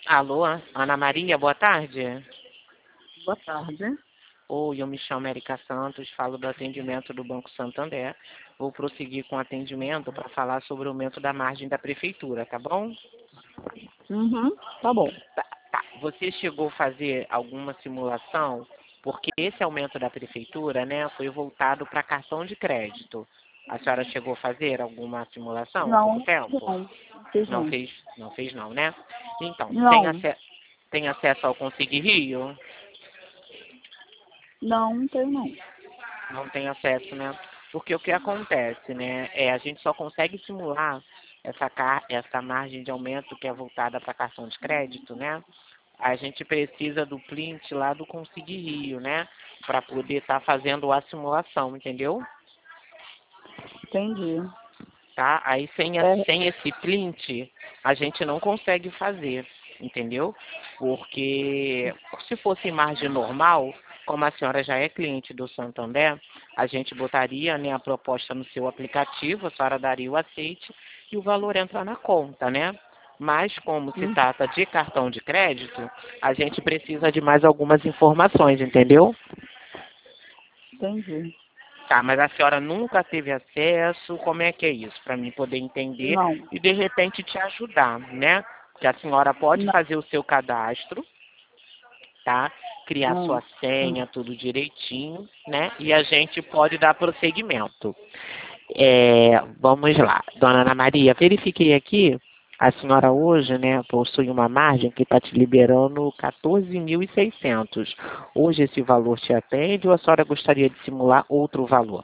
Alô, Ana Maria, boa tarde. Boa tarde. Oi, eu me chamo Erika Santos, falo do atendimento do Banco Santander. Vou prosseguir com o atendimento para falar sobre o aumento da margem da prefeitura, tá bom? Uhum, tá bom. Tá. Você chegou a fazer alguma simulação? Porque esse aumento da prefeitura, né, foi voltado para cartão de crédito. A senhora chegou a fazer alguma simulação há pouco Não, tempo? não, fiz Não não. fez, não fez não, né? Então, Não, tem acesso ao Consigue Rio? não tenho não. Não tem acesso, né? Porque o que acontece, né? A gente só consegue simular essa margem de aumento que é voltada para cartão de crédito, né? A gente precisa do print lá do Consigue Rio, né? Para poder estar fazendo a simulação, entendeu? Entendi. Tá? Aí É, sem esse print, a gente não consegue fazer, entendeu? Porque se fosse margem normal, como a senhora já é cliente do Santander, a gente botaria, né, a proposta no seu aplicativo, a senhora daria o aceite e o valor entra na conta, né? Mas como se hum, trata de cartão de crédito, a gente precisa de mais algumas informações, entendeu? entendi. Tá, mas a senhora nunca teve acesso, como é que é isso? Para mim poder entender Não, e de repente te ajudar, né? Que a senhora pode não. fazer o seu cadastro, tá? Criar Hum, sua senha, tudo direitinho, né? E a gente pode dar prosseguimento. Vamos lá, dona Ana Maria, verifiquei aqui, a senhora hoje, né, possui uma margem que está te liberando 14.600. Hoje esse valor te atende ou a senhora gostaria de simular outro valor?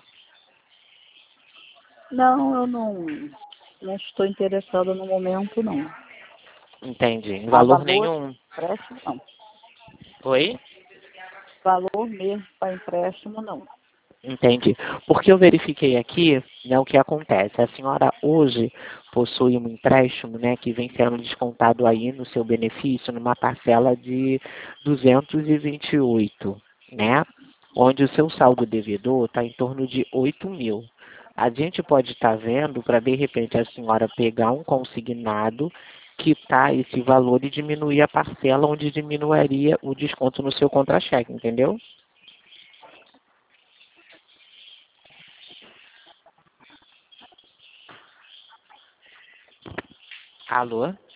não, eu não estou interessada no momento, não. Entendi. Em A valor valor nenhum. empréstimo, não. Oi? Valor mesmo para empréstimo, não. Entendi. Porque eu verifiquei aqui, né, o que acontece. A senhora hoje possui um empréstimo, né, que vem sendo descontado aí no seu benefício numa parcela de 228, né? Onde o seu saldo devedor está em torno de 8.000. A gente pode estar vendo para de repente a senhora pegar um consignado quitar esse valor e diminuir a parcela onde diminuiria o desconto no seu contra-cheque, entendeu? Alô?